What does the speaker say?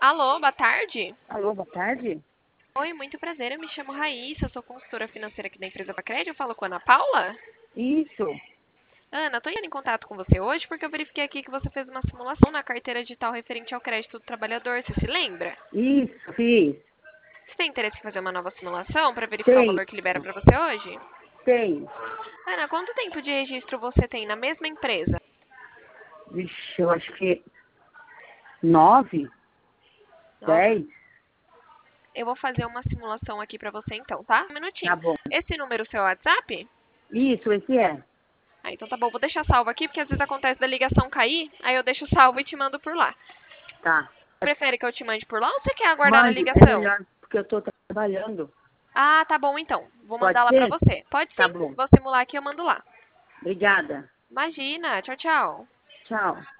Alô, boa tarde. Alô, boa tarde? Oi, muito prazer. Eu me chamo Raíssa, eu sou consultora financeira aqui da empresa Bacred. Eu falo com a Ana Paula. Isso, Ana, estou indo em contato com você hoje porque eu verifiquei aqui que você fez uma simulação na carteira digital referente ao crédito do trabalhador. Você se lembra? isso, fiz. Você tem interesse em fazer uma nova simulação para verificar o Tem, valor que libera para você hoje? tem. Ana, quanto tempo de registro você tem na mesma empresa? Vixe, eu acho que 9, Nossa, 10. eu vou fazer uma simulação aqui para você então, tá? Um Tá minutinho. bom. Esse número é o seu WhatsApp? Isso, esse é. Ah, então tá bom, vou deixar salvo aqui, porque às vezes acontece da ligação cair, aí eu deixo salvo e te mando por lá. Tá. Prefere que eu te mande por lá ou você quer aguardar na Mande, é ligação? melhor, porque eu tô trabalhando. Ah, tá bom então. Vou Pode mandar lá pra ser? você. Pode Tá sim. bom. Vou simular aqui e eu mando lá. Obrigada. Imagina. Tchau, tchau. Tchau.